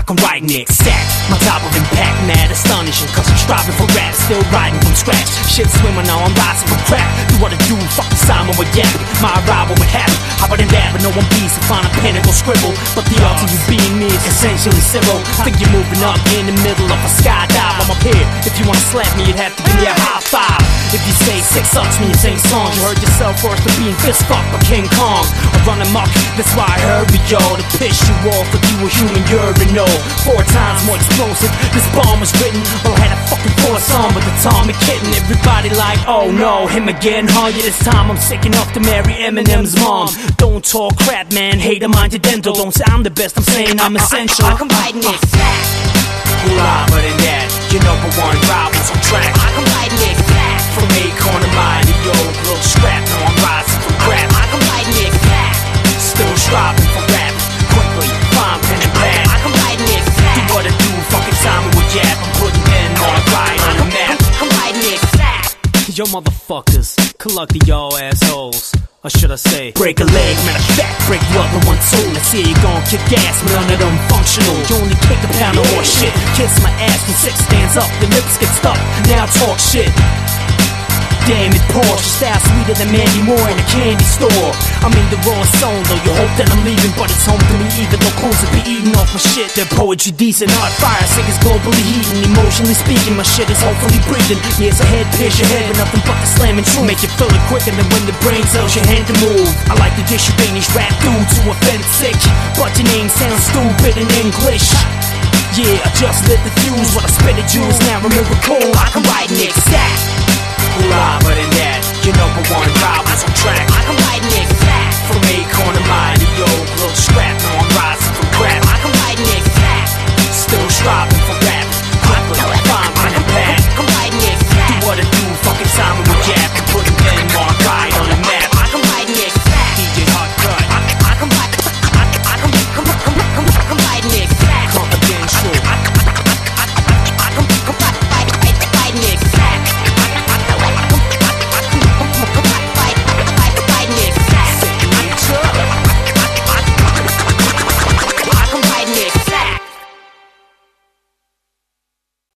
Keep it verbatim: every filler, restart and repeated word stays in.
can write an exact. My type of impact, mad astonishing, cause I'm striving for rap, still writing from scratch. Shit swimming now, I'm rising from crap. Do what I do, fuck the Simon with Yap. My arrival would happen, hopper than that, but no one piece to find a pen and go scribble. But the art of you being me is essentially zero. Think you're moving up in the middle of a skydive. I'm up here, if you wanna slap me, you'd have to give me a high five. If you say six sucks me, you sing songs. You heard yourself first for being fist fucked by King Kong. I run amok, that's why I hurry, yo, to piss you off if you a human urinal. Four times more explosive, this bomb was written. Well, I had a fucking force on with the atomic kitten. Everybody like, oh no, him again, huh? Yeah, this time I'm sick enough to marry Eminem's mom. Don't talk crap, man, hater mind your dental. Don't say I'm the best, I'm saying I'm essential. I, I, I can write an exact. Cooler than that, your number one rivals on track. I can write an exact. From Acorn to mine, the old little scrap. Now I'm rising from crap. I can write an exact. Still striving for rap. Quickly, find pen and pad. I can write an exact. Do what I do, fucking Simon with Yap. I'm putting in on a ride on the map. I can write an exact. Yo motherfuckers, collect the y'all assholes. Or should I say, break a leg, matter of fact, break the other one too. Let's see you gon' kick ass, but none of them functional. You only kick a pound of more shit. Kiss my ass when six stands up, your lips get stuck. Now talk shit. Damn it, Porsche, style sweeter than Mandy Moore in a candy store. I'm in the wrong zone though, you hope that I'm leaving, but it's home to me even though clothes will be eating off my shit. Their poetry decent, art fire, sick is globally heating. Emotionally speaking, my shit is hopefully breathing. Years ahead, pierce your head, but nothing but the slamming true. Make you feel it quicker than when the brain tells your hand to move. I like to dish your Danish rap dude to offend sick, but your name sounds stupid in English. Yeah, I just lit the fuse when I spit the juice. Now remember cool, I can write an exact. Cooler than that, your number one rivals on track. I can write an exact. From